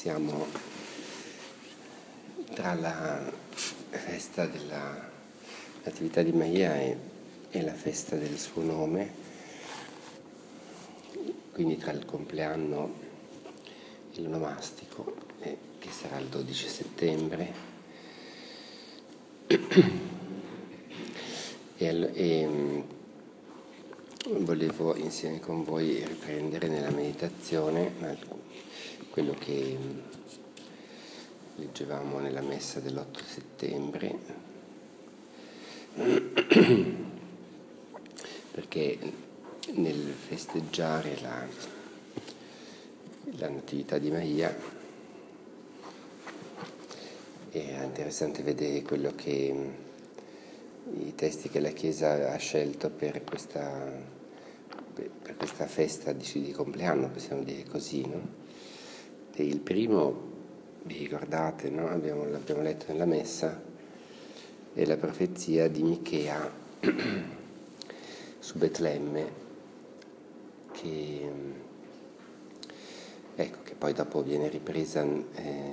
siamo tra la festa della Natività di Maria e la festa del suo nome, quindi tra il compleanno e l'onomastico, che sarà il 12 settembre. E volevo insieme con voi riprendere nella meditazione quello che leggevamo nella messa dell'8 settembre, perché nel festeggiare la Natività di Maria è interessante vedere quello che i testi che la Chiesa ha scelto per questa festa di compleanno, possiamo dire così, no? E il primo, vi ricordate, no? L'abbiamo letto nella messa, è la profezia di Michea su Betlemme, che poi dopo viene ripresa nel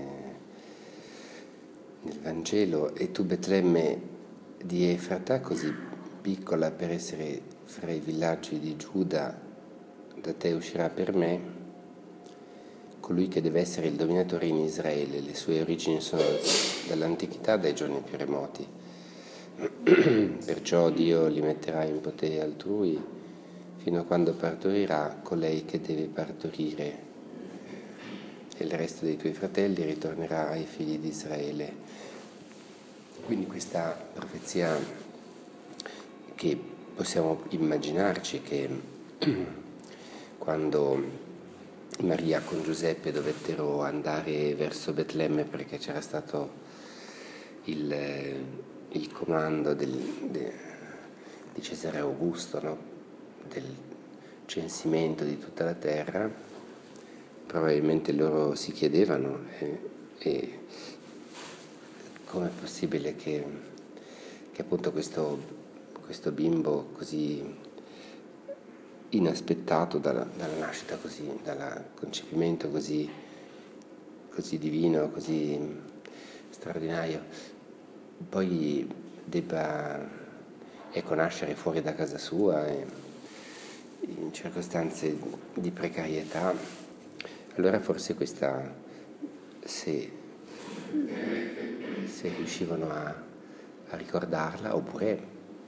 Vangelo. E tu, Betlemme di Efrata, così piccola per essere fra i villaggi di Giuda, da te uscirà per me colui che deve essere il dominatore in Israele. Le sue origini sono dall'antichità, dai giorni più remoti. Perciò Dio li metterà in potere altrui fino a quando partorirà colei che deve partorire, e il resto dei tuoi fratelli ritornerà ai figli di Israele. Quindi questa profezia, che possiamo immaginarci che quando Maria con Giuseppe dovettero andare verso Betlemme perché c'era stato il comando di Cesare Augusto, no? Del censimento di tutta la terra, probabilmente loro si chiedevano com'è possibile che appunto questo bimbo così inaspettato dalla nascita, così, dal concepimento così divino, così straordinario, poi debba nascere fuori da casa sua in circostanze di precarietà. Allora forse questa, se riuscivano a ricordarla, oppure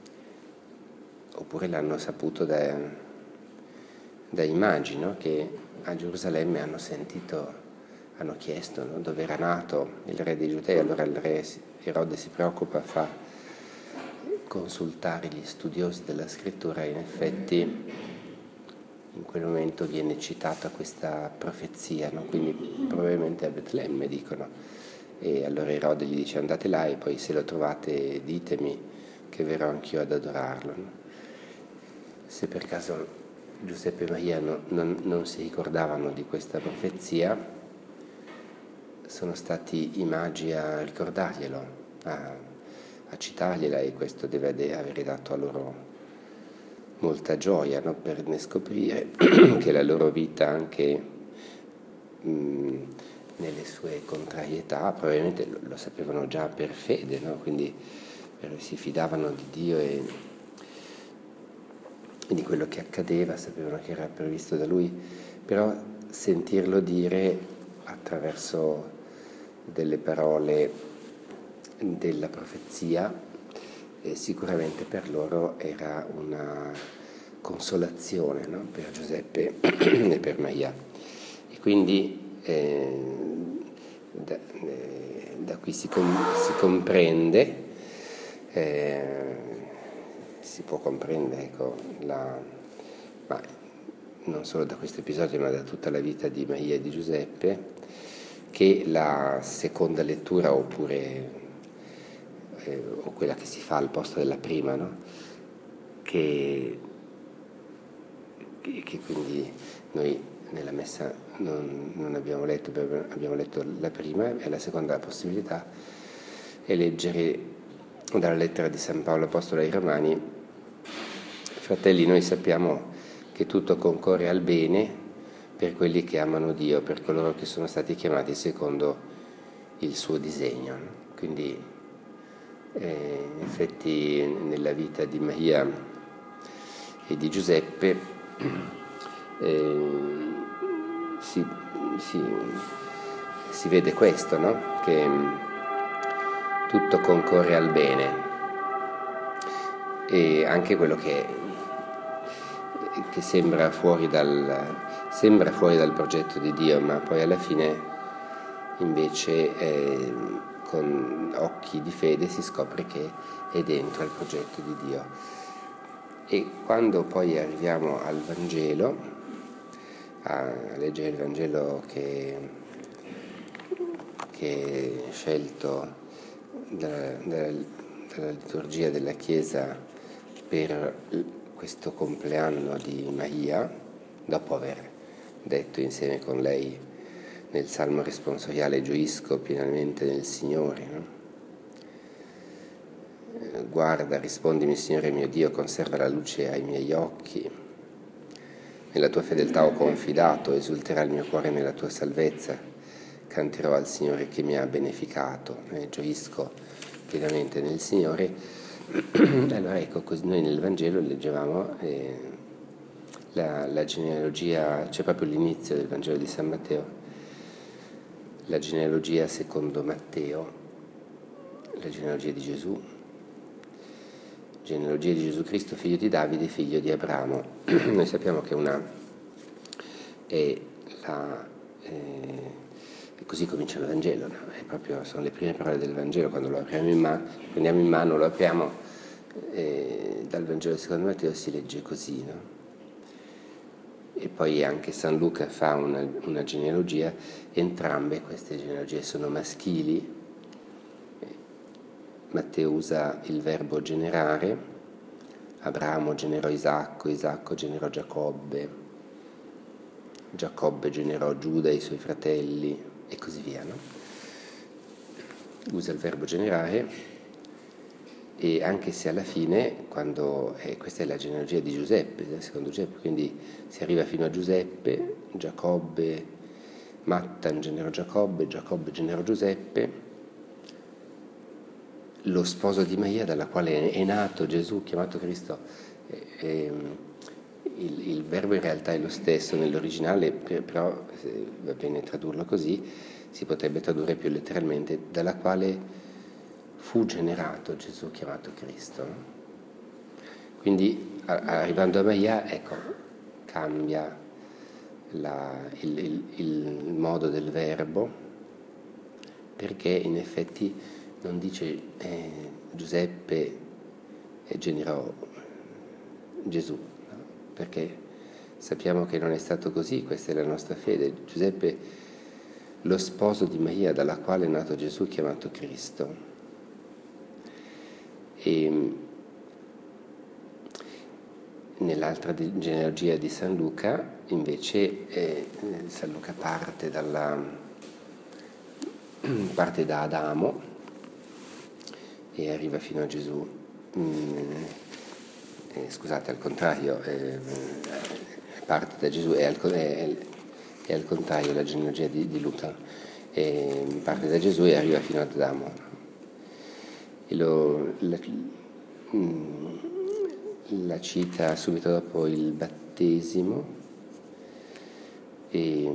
l'hanno saputo da immagini, no? Che a Gerusalemme hanno chiesto, no? Dove era nato il re dei Giudei. Allora il re Erode si preoccupa, fa consultare gli studiosi della scrittura, e in effetti in quel momento viene citata questa profezia, no? Quindi probabilmente a Betlemme, dicono. E allora Erode gli dice: andate là e poi se lo trovate ditemi che verrò anch'io ad adorarlo, no? Se per caso Giuseppe e Maria non si ricordavano di questa profezia, sono stati i magi a ricordarglielo, a citargliela, e questo deve avere dato a loro molta gioia, no? Per ne scoprire che la loro vita, anche nelle sue contrarietà, probabilmente lo sapevano già per fede, no? Quindi si fidavano di Dio e di quello che accadeva, sapevano che era previsto da Lui, però sentirlo dire attraverso delle parole della profezia sicuramente per loro era una consolazione, no? Per Giuseppe e per Maria. E quindi da qui si comprende, si può comprendere, ecco, ma non solo da questo episodio, ma da tutta la vita di Maria e di Giuseppe, che la seconda lettura, oppure o quella che si fa al posto della prima, no? Che quindi noi nella messa non abbiamo letto, abbiamo letto la prima, e la seconda possibilità è leggere dalla lettera di San Paolo Apostolo ai Romani: fratelli, noi sappiamo che tutto concorre al bene per quelli che amano Dio, per coloro che sono stati chiamati secondo il suo disegno. Quindi in effetti nella vita di Maria e di Giuseppe si vede questo, no? Che tutto concorre al bene, e anche quello che sembra fuori dal progetto di Dio, ma poi alla fine invece con occhi di fede si scopre che è dentro il progetto di Dio. E quando poi arriviamo al Vangelo, a leggere il Vangelo che è scelto dalla liturgia della Chiesa per questo compleanno di Maria, dopo aver detto insieme con lei nel Salmo responsoriale gioisco pienamente nel Signore, no? Guarda, rispondimi Signore mio Dio, conserva la luce ai miei occhi, nella tua fedeltà ho confidato, esulterà il mio cuore nella tua salvezza, canterò al Signore che mi ha beneficato, gioisco pienamente nel Signore. Allora ecco, così noi nel Vangelo leggevamo la genealogia, c'è proprio l'inizio del Vangelo di San Matteo, la genealogia secondo Matteo, la genealogia di Gesù, genealogia di Gesù Cristo, figlio di Davide, figlio di Abramo. Noi sappiamo che così comincia il Vangelo, no? Sono le prime parole del Vangelo, quando lo apriamo prendiamo in mano, lo apriamo, dal Vangelo secondo Matteo si legge così, no? E poi anche San Luca fa una genealogia, entrambe queste genealogie sono maschili. Matteo usa il verbo generare, Abramo generò Isacco, Isacco generò Giacobbe, Giacobbe generò Giuda e i suoi fratelli, e così via, no? Usa il verbo generare, e anche se alla fine, questa è la genealogia di Giuseppe, secondo Giuseppe, quindi si arriva fino a Giuseppe, Giacobbe, Mattan generò Giacobbe, Giacobbe generò Giuseppe, lo sposo di Maria, dalla quale è nato Gesù, chiamato Cristo. Il verbo in realtà è lo stesso nell'originale, però se va bene tradurlo così, si potrebbe tradurre più letteralmente, dalla quale fu generato Gesù, chiamato Cristo. Quindi arrivando a Maria, ecco, cambia il modo del verbo, perché in effetti non dice Giuseppe generò Gesù, no? Perché sappiamo che non è stato così, questa è la nostra fede. Giuseppe, lo sposo di Maria, dalla quale è nato Gesù, chiamato Cristo. E nell'altra genealogia di San Luca, invece, San Luca parte da Adamo e arriva fino a Gesù. Scusate, al contrario, parte da Gesù, è al contrario la genealogia di Luca, parte da Gesù e arriva fino ad Adamo. La cita subito dopo il battesimo, e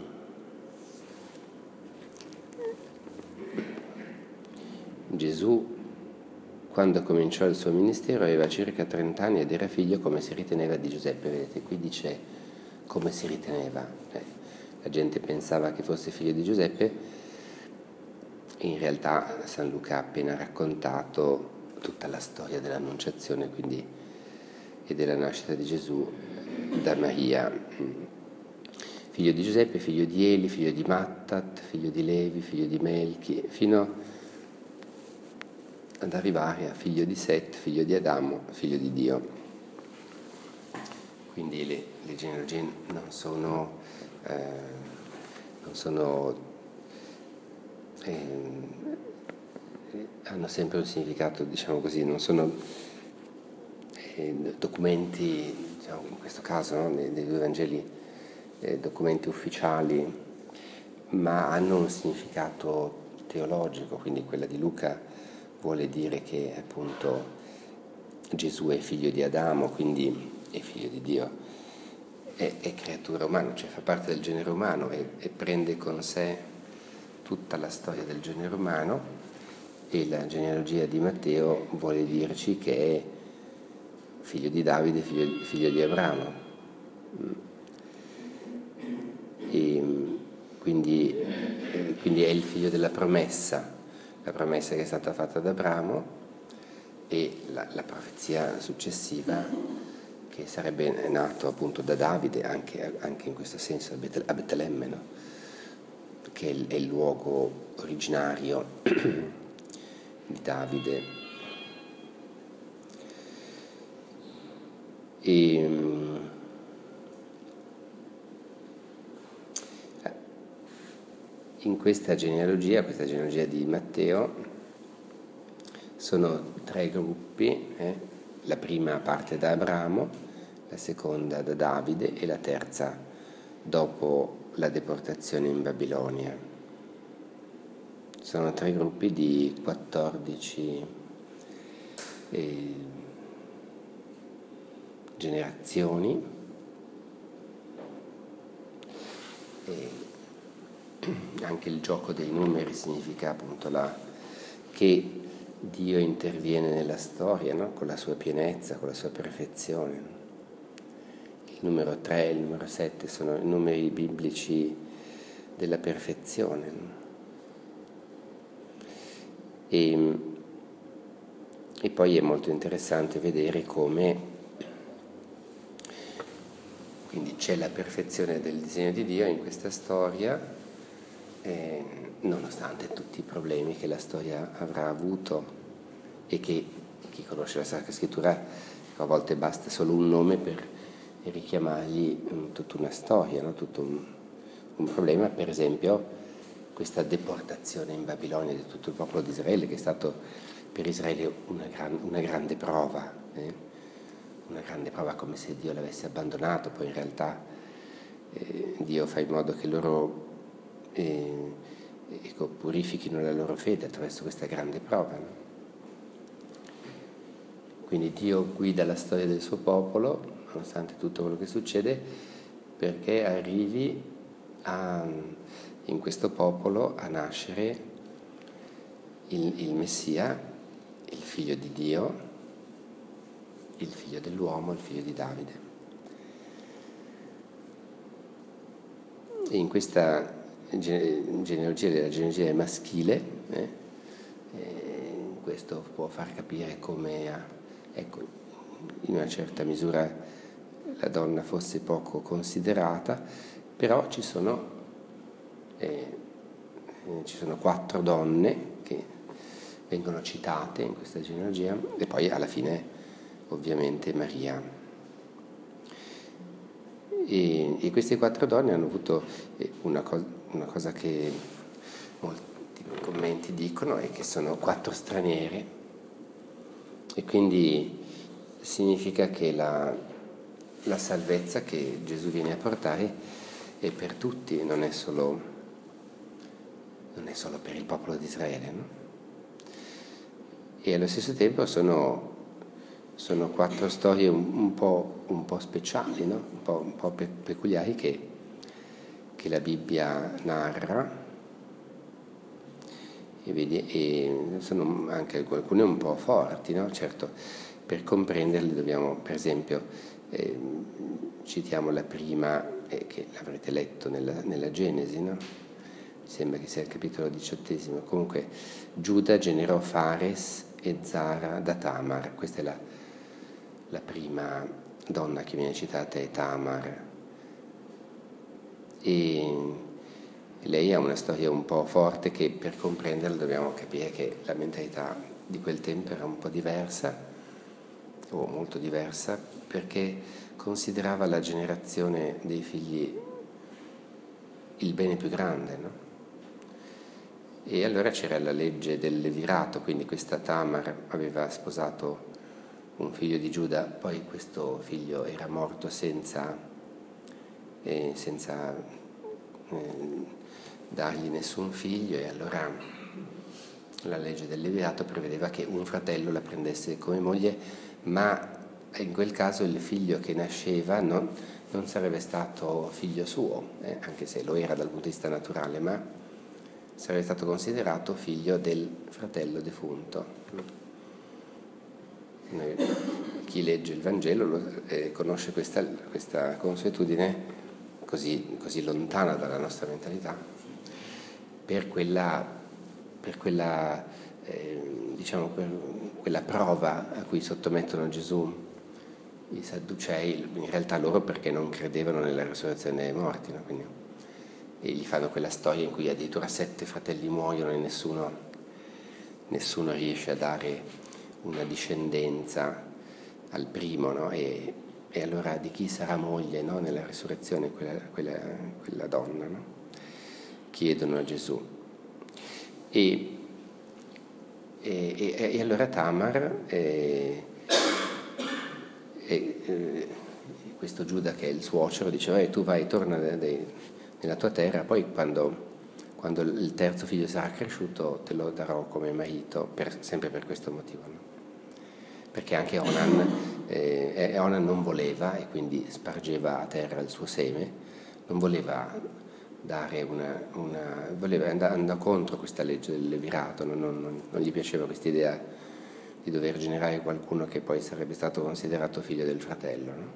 Gesù, quando cominciò il suo ministero, aveva circa 30 anni ed era figlio, come si riteneva, di Giuseppe. Vedete, qui dice come si riteneva. La gente pensava che fosse figlio di Giuseppe. In realtà San Luca ha appena raccontato tutta la storia dell'Annunciazione, quindi, e della nascita di Gesù da Maria. Figlio di Giuseppe, figlio di Eli, figlio di Mattat, figlio di Levi, figlio di Melchi, fino ad arrivare a figlio di Set, figlio di Adamo, figlio di Dio. Quindi le genealogie non sono hanno sempre un significato, diciamo così, non sono documenti, diciamo, in questo caso, no, dei due Vangeli, documenti ufficiali, ma hanno un significato teologico, quindi quella di Luca vuole dire che appunto Gesù è figlio di Adamo, quindi è figlio di Dio, è creatura umana, cioè fa parte del genere umano e prende con sé tutta la storia del genere umano, e la genealogia di Matteo vuole dirci che è figlio di Davide, figlio di Abramo. E quindi è il figlio della promessa, la promessa che è stata fatta ad Abramo, e la profezia successiva che sarebbe nato appunto da Davide, anche in questo senso a Betlemme, no? Che è il luogo originario di Davide. In questa genealogia di Matteo, sono 3 gruppi, la prima parte da Abramo, la seconda da Davide e la terza dopo la deportazione in Babilonia. Sono 3 gruppi di 14 generazioni, e anche il gioco dei numeri significa appunto che Dio interviene nella storia, no? Con la sua pienezza, con la sua perfezione. Il numero 3 e il numero 7 sono i numeri biblici della perfezione, no? E poi è molto interessante vedere come quindi c'è la perfezione del disegno di Dio in questa storia, nonostante tutti i problemi che la storia avrà avuto, e che chi conosce la Sacra Scrittura, a volte basta solo un nome per richiamargli tutta una storia, no? Tutto un problema, per esempio questa deportazione in Babilonia di tutto il popolo di Israele, che è stato per Israele una grande prova, una grande prova, come se Dio l'avesse abbandonato. Poi in realtà Dio fa in modo che loro purifichino la loro fede attraverso questa grande prova, no? Quindi Dio guida la storia del suo popolo, nonostante tutto quello che succede, perché arrivi in questo popolo a nascere il Messia, il figlio di Dio, il figlio dell'uomo, il figlio di Davide. E in questa genealogia, la genealogia maschile, questo può far capire come, ecco, in una certa misura la donna fosse poco considerata, però ci sono 4 donne che vengono citate in questa genealogia, e poi alla fine ovviamente Maria. E queste 4 donne hanno avuto una cosa che molti commenti dicono, è che sono 4 straniere, e quindi significa che la salvezza che Gesù viene a portare è per tutti, non è solo per il popolo di Israele, no? E allo stesso tempo sono 4 storie un po' speciali, no? un po' peculiari che la Bibbia narra, e sono anche alcune un po' forti, no? Certo, per comprenderle dobbiamo, per esempio, citiamo la prima, che l'avrete letto nella Genesi, no? Mi sembra che sia il capitolo 18. Comunque, Giuda generò Fares e Zara da Tamar. Questa è la prima donna che viene citata, è Tamar. E lei ha una storia un po' forte, che per comprenderla dobbiamo capire che la mentalità di quel tempo era un po' diversa, o molto diversa, perché considerava la generazione dei figli il bene più grande, no? E allora c'era la legge del levirato, quindi questa Tamar aveva sposato un figlio di Giuda, poi questo figlio era morto senza senza dargli nessun figlio, e allora la legge del Levirato prevedeva che un fratello la prendesse come moglie, ma in quel caso il figlio che nasceva non sarebbe stato figlio suo, anche se lo era dal punto di vista naturale, ma sarebbe stato considerato figlio del fratello defunto. Chi legge il Vangelo conosce questa consuetudine così lontana dalla nostra mentalità, per quella prova a cui sottomettono Gesù i Sadducei, in realtà loro perché non credevano nella resurrezione dei morti, no? Quindi, e gli fanno quella storia in cui addirittura 7 fratelli muoiono e nessuno riesce a dare una discendenza al primo, no? E allora di chi sarà moglie, no? Nella resurrezione quella donna, no? Chiedono a Gesù. E allora Tamar questo Giuda, che è il suocero, dice tu vai, torna nella tua terra, poi quando il terzo figlio sarà cresciuto te lo darò come marito, sempre per questo motivo, no? Perché anche Onan non voleva, e quindi spargeva a terra il suo seme, non voleva dare voleva andare contro questa legge del Levirato, non gli piaceva questa idea di dover generare qualcuno che poi sarebbe stato considerato figlio del fratello, no?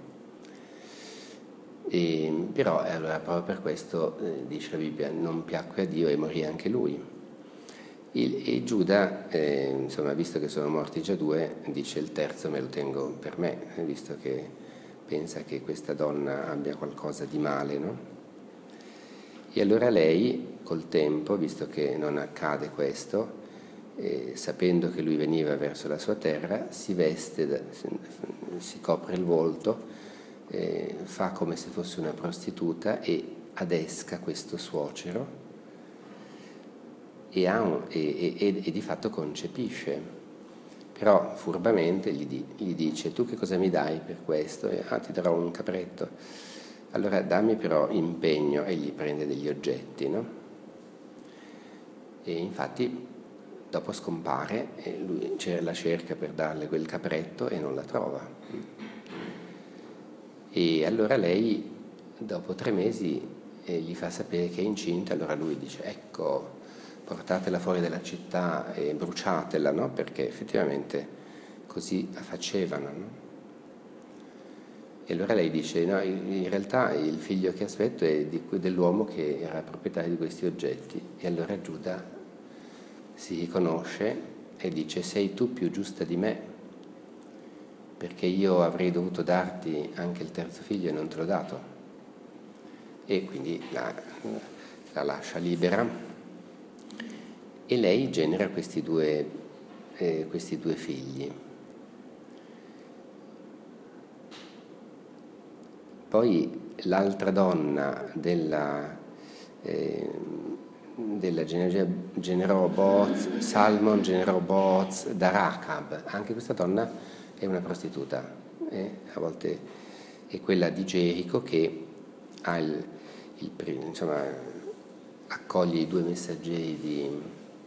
Però allora proprio per questo, dice la Bibbia, non piacque a Dio e morì anche lui. E Giuda, insomma, visto che sono morti già 2, dice il terzo me lo tengo per me, visto che pensa che questa donna abbia qualcosa di male, no? E allora lei, col tempo, visto che non accade questo, sapendo che lui veniva verso la sua terra, si veste, si copre il volto, fa come se fosse una prostituta e adesca questo suocero e di fatto concepisce. Però furbamente gli dice: tu che cosa mi dai per questo? Ti darò un capretto. Allora dammi però impegno, e gli prende degli oggetti, no? E infatti dopo scompare e lui la cerca per darle quel capretto e non la trova. E allora lei, dopo 3 mesi, gli fa sapere che è incinta. Allora lui dice: ecco, portatela fuori dalla città e bruciatela, no? Perché effettivamente così facevano, no? E allora lei dice: no, in realtà il figlio che aspetto è dell'uomo che era proprietario di questi oggetti. E allora Giuda si riconosce e dice: sei tu più giusta di me, perché io avrei dovuto darti anche il terzo figlio e non te l'ho dato. E quindi la lascia libera, e lei genera questi due figli. Poi l'altra donna della genealogia generò Booz, Salmon generò Booz da Rachab. Anche questa donna è una prostituta, a volte è quella di Gerico che ha insomma, accoglie i 2 messaggeri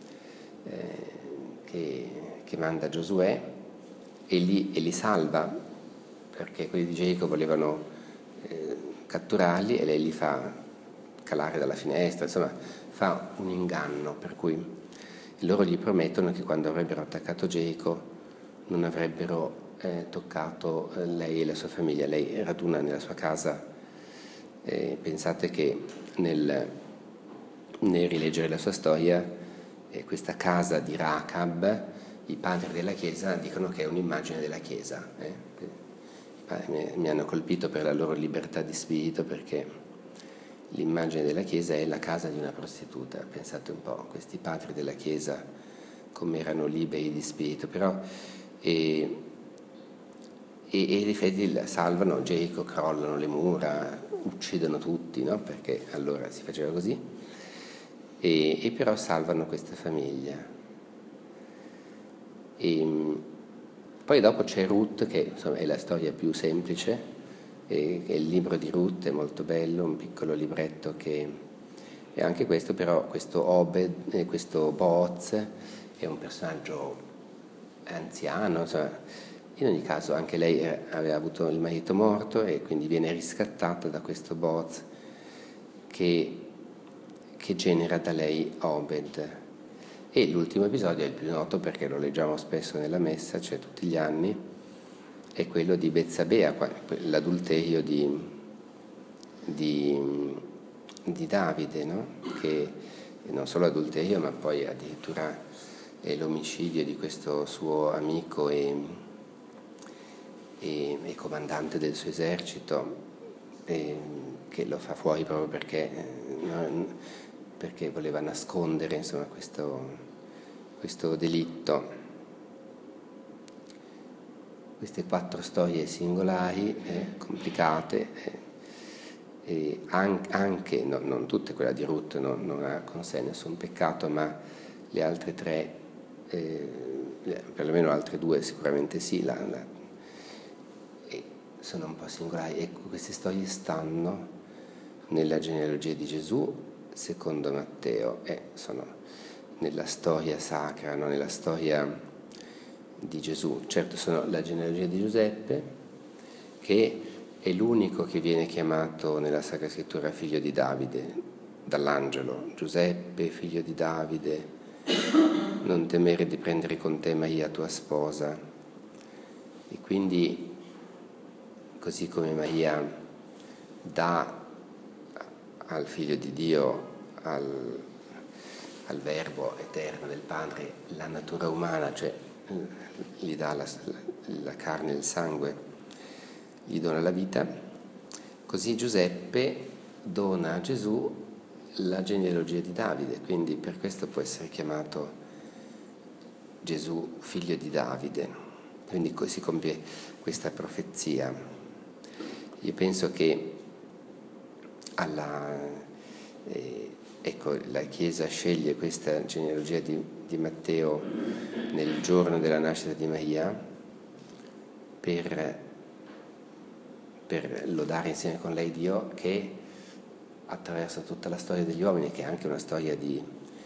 che manda Giosuè e li salva, perché quelli di Gerico volevano catturarli e lei li fa calare dalla finestra, insomma fa un inganno, per cui loro gli promettono che quando avrebbero attaccato Gerico non avrebbero toccato lei e la sua famiglia. Lei raduna nella sua casa, pensate che nel rileggere la sua storia, questa casa di Rachab, i padri della Chiesa dicono che è un'immagine della Chiesa. Mi hanno colpito per la loro libertà di spirito, perché l'immagine della Chiesa è la casa di una prostituta. Pensate un po', questi padri della Chiesa come erano liberi di spirito, però e in effetti salvano Gerico, crollano le mura, uccidono tutti, no? Perché allora si faceva così, e però salvano questa famiglia. Poi dopo c'è Ruth, che insomma è la storia più semplice, e il libro di Ruth è molto bello, un piccolo libretto che... E anche questo però, questo Obed, questo Booz, è un personaggio anziano, insomma. In ogni caso anche lei aveva avuto il marito morto e quindi viene riscattata da questo Booz che genera da lei Obed. E l'ultimo episodio è il più noto perché lo leggiamo spesso nella messa, cioè tutti gli anni, è quello di Betsabea, l'adulterio di Davide, no? Che non solo adulterio ma poi addirittura è l'omicidio di questo suo amico e comandante del suo esercito, che lo fa fuori proprio perché voleva nascondere, insomma, questo delitto. Queste 4 storie singolari, complicate, e anche non tutte, quella di Ruth non ha con sé nessun peccato, ma le altre 3, perlomeno altre 2 sicuramente sì, sono un po' singolari. Ecco, queste storie stanno nella genealogia di Gesù secondo Matteo e sono nella storia sacra, no? Nella storia di Gesù. Certo, sono la genealogia di Giuseppe, che è l'unico che viene chiamato nella Sacra Scrittura figlio di Davide dall'angelo. Giuseppe, figlio di Davide, non temere di prendere con te Maria tua sposa. E quindi, così come Maria dà al figlio di Dio, al verbo eterno del Padre, la natura umana, cioè gli dà la carne e il sangue, gli dona la vita, così Giuseppe dona a Gesù la genealogia di Davide, quindi per questo può essere chiamato Gesù figlio di Davide. Quindi si compie questa profezia. Io penso che ecco, la Chiesa sceglie questa genealogia di Matteo nel giorno della nascita di Maria per lodare insieme con lei Dio, che attraverso tutta la storia degli uomini, che è anche una storia di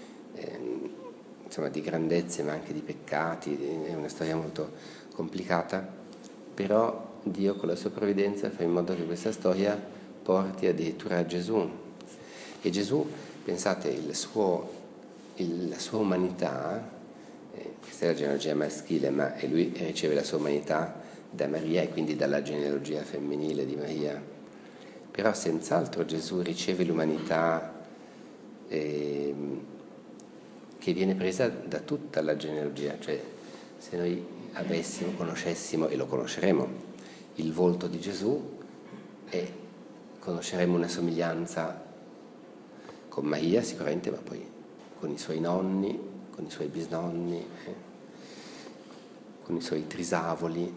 grandezze ma anche di peccati, è una storia molto complicata, però Dio con la sua provvidenza fa in modo che questa storia porti addirittura a Gesù. E Gesù, pensate, la sua umanità, questa è la genealogia maschile, ma lui riceve la sua umanità da Maria e quindi dalla genealogia femminile di Maria. Però senz'altro Gesù riceve l'umanità che viene presa da tutta la genealogia, cioè se noi conoscessimo, e lo conosceremo, il volto di Gesù, e conosceremo una somiglianza con Maria sicuramente, ma poi con i suoi nonni, con i suoi bisnonni, con i suoi trisavoli.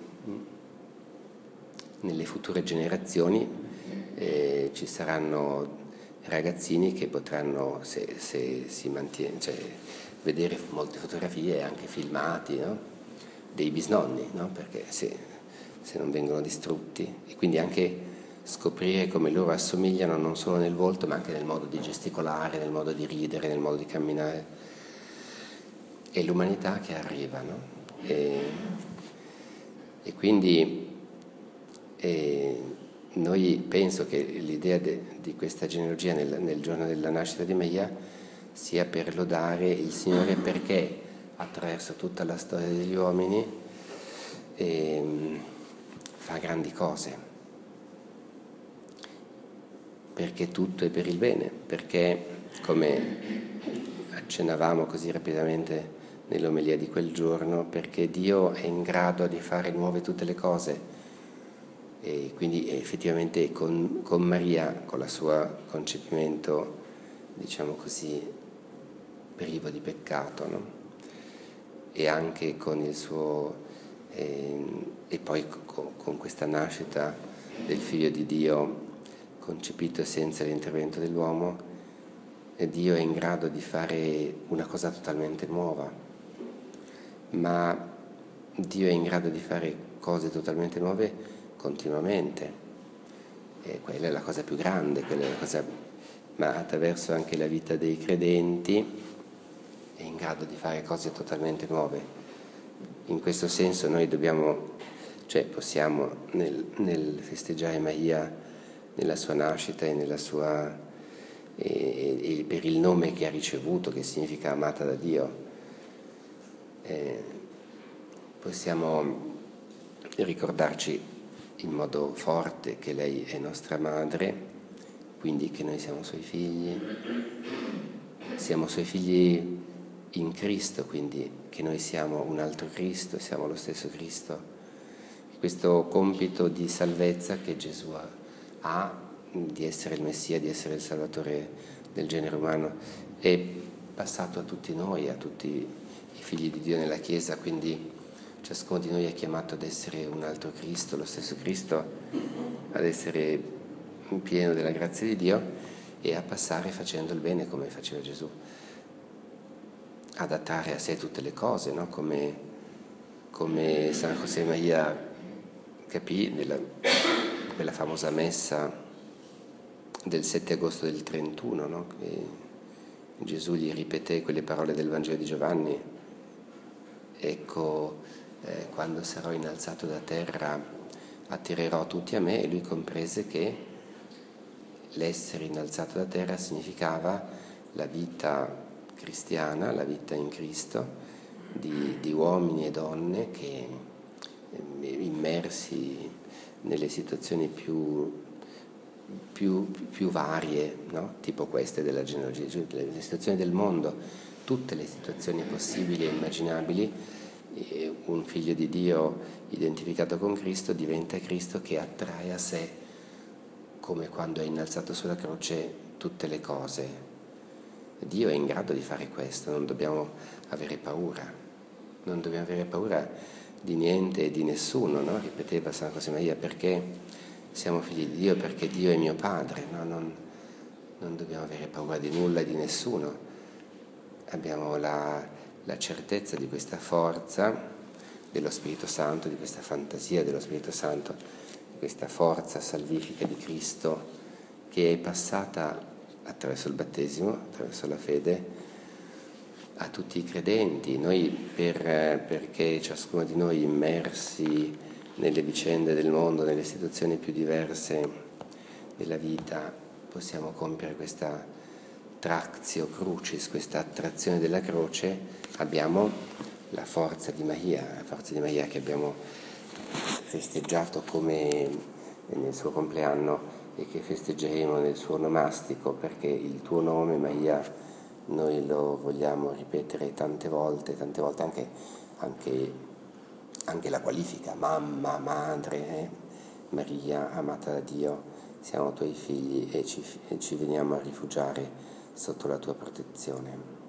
Nelle future generazioni ci saranno ragazzini che potranno, se si mantiene, cioè, vedere molte fotografie e anche filmati, no? Dei bisnonni, no? Perché se non vengono distrutti, e quindi anche scoprire come loro assomigliano non solo nel volto ma anche nel modo di gesticolare, nel modo di ridere, nel modo di camminare. È l'umanità che arriva, no? E quindi noi penso che l'idea di questa genealogia nel giorno della nascita di Maria sia per lodare il Signore, perché attraverso tutta la storia degli uomini fa grandi cose, perché tutto è per il bene, perché, come accennavamo così rapidamente nell'omelia di quel giorno, perché Dio è in grado di fare nuove tutte le cose. E quindi effettivamente con Maria, con il suo concepimento, diciamo così, privo di peccato, no? E anche con il suo e poi con questa nascita del Figlio di Dio concepito senza l'intervento dell'uomo, Dio è in grado di fare una cosa totalmente nuova, ma Dio è in grado di fare cose totalmente nuove continuamente. E quella è la cosa più grande, quella è la cosa, ma attraverso anche la vita dei credenti è in grado di fare cose totalmente nuove. In questo senso noi possiamo nel festeggiare Maria nella sua nascita e nella sua e per il nome che ha ricevuto, che significa amata da Dio, possiamo ricordarci in modo forte che lei è nostra madre, quindi che noi siamo suoi figli in Cristo, quindi che noi siamo un altro Cristo, siamo lo stesso Cristo. Questo compito di salvezza che Gesù ha, di essere il Messia, di essere il Salvatore del genere umano, è passato a tutti noi, a tutti i figli di Dio nella Chiesa, quindi ciascuno di noi è chiamato ad essere un altro Cristo, lo stesso Cristo, ad essere pieno della grazia di Dio e a passare facendo il bene come faceva Gesù, adattare a sé tutte le cose, no? Come San José Maria capì quella famosa messa del 7 agosto del 31, no? Che Gesù gli ripeté quelle parole del Vangelo di Giovanni: ecco, quando sarò innalzato da terra attirerò tutti a me, e lui comprese che l'essere innalzato da terra significava la vita cristiana, la vita in Cristo, di uomini e donne che immersi nelle situazioni più varie, no? Tipo queste della genealogia, le situazioni del mondo, tutte le situazioni possibili e immaginabili. Un figlio di Dio identificato con Cristo diventa Cristo, che attrae a sé, come quando è innalzato sulla croce, tutte le cose. Dio è in grado di fare questo, non dobbiamo avere paura di niente e di nessuno, no? Ripeteva San José Maria: perché siamo figli di Dio? Perché Dio è mio Padre, no? Non dobbiamo avere paura di nulla e di nessuno. Abbiamo la certezza di questa forza dello Spirito Santo, di questa fantasia dello Spirito Santo, di questa forza salvifica di Cristo che è passata attraverso il battesimo, attraverso la fede, a tutti i credenti. Noi perché ciascuno di noi, immersi nelle vicende del mondo, nelle situazioni più diverse della vita, possiamo compiere questa tractio crucis, questa attrazione della croce. Abbiamo la forza di Maria che abbiamo festeggiato come nel suo compleanno e che festeggeremo nel suo onomastico, perché il tuo nome, Maria, noi lo vogliamo ripetere tante volte, anche la qualifica, mamma, madre, Maria, amata da Dio, siamo tuoi figli e ci veniamo a rifugiare sotto la tua protezione.